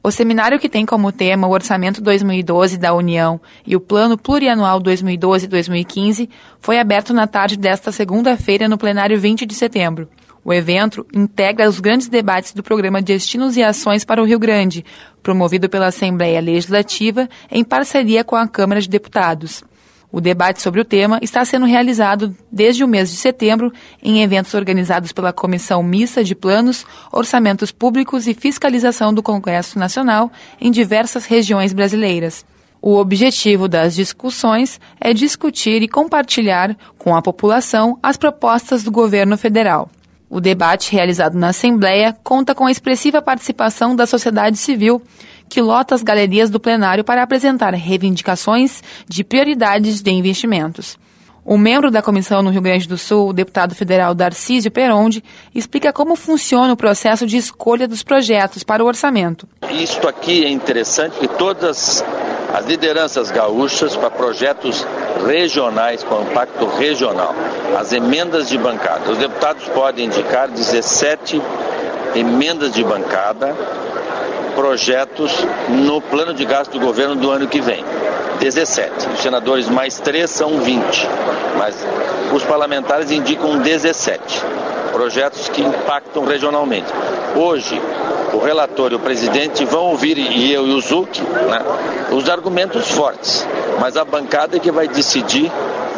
O seminário, que tem como tema o Orçamento 2012 da União e o Plano Plurianual 2012-2015, foi aberto na tarde desta segunda-feira no plenário 20 de setembro. O evento integra os grandes debates do Programa Destinos e Ações para o Rio Grande, promovido pela Assembleia Legislativa em parceria com a Câmara de Deputados. O debate sobre o tema está sendo realizado desde o mês de setembro em eventos organizados pela Comissão Mista de Planos, Orçamentos Públicos e Fiscalização do Congresso Nacional em diversas regiões brasileiras. O objetivo das discussões é discutir e compartilhar com a população as propostas do governo federal. O debate realizado na Assembleia conta com a expressiva participação da sociedade civil, que lota as galerias do plenário para apresentar reivindicações de prioridades de investimentos. O membro da comissão no Rio Grande do Sul, o deputado federal Darcísio Peronde, explica como funciona o processo de escolha dos projetos para o orçamento. Isto aqui é interessante, que todas as lideranças gaúchas para projetos regionais, com impacto regional, as emendas de bancada. Os deputados podem indicar 17 emendas de bancada, projetos no plano de gasto do governo do ano que vem. 17. Os senadores mais 3 são 20, mas os parlamentares indicam 17 projetos que impactam regionalmente. Hoje, o relator e o presidente vão ouvir, e eu e o Zuc, os argumentos fortes, mas a bancada é que vai decidir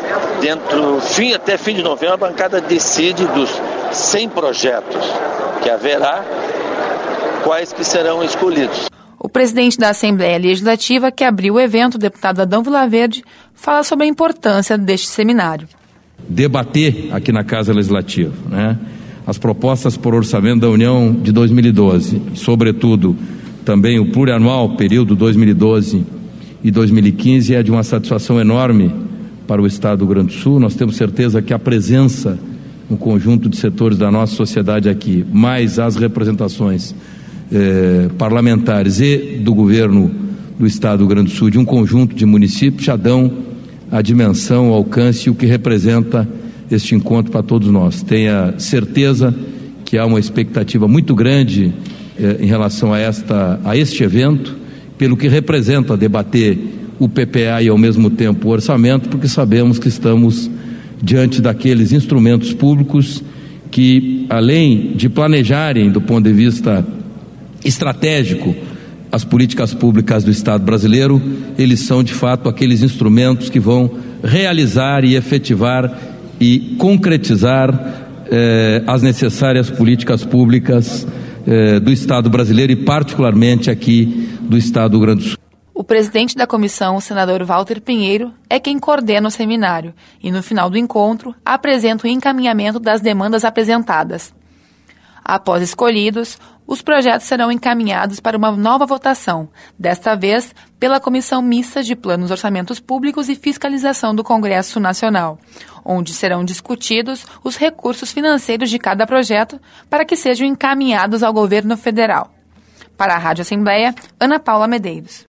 até fim de novembro. A bancada decide dos 100 projetos que haverá, quais que serão escolhidos. O presidente da Assembleia Legislativa, que abriu o evento, o deputado Adão Vilaverde, fala sobre a importância deste seminário. Debater aqui na Casa Legislativa, as propostas por orçamento da União de 2012, sobretudo também o plurianual, período 2012 e 2015, é de uma satisfação enorme para o Estado do Rio Grande do Sul. Nós temos certeza que a presença no conjunto de setores da nossa sociedade aqui, mais as representações parlamentares e do governo do Estado do Rio Grande do Sul, de um conjunto de municípios, já dão a dimensão, o alcance e o que representa este encontro para todos nós. Tenha certeza que há uma expectativa muito grande em relação a este evento, pelo que representa debater o PPA e ao mesmo tempo o orçamento, porque sabemos que estamos diante daqueles instrumentos públicos que, além de planejarem do ponto de vista estratégico as políticas públicas do Estado brasileiro, eles são de fato aqueles instrumentos que vão realizar e efetivar e concretizar as necessárias políticas públicas do Estado brasileiro e particularmente aqui do Estado do Rio Grande do Sul. O presidente da comissão, o senador Walter Pinheiro, é quem coordena o seminário e, no final do encontro, apresenta o encaminhamento das demandas apresentadas. Após escolhidos, os projetos serão encaminhados para uma nova votação, desta vez pela Comissão Mista de Planos, Orçamentos Públicos e Fiscalização do Congresso Nacional, onde serão discutidos os recursos financeiros de cada projeto para que sejam encaminhados ao governo federal. Para a Rádio Assembleia, Ana Paula Medeiros.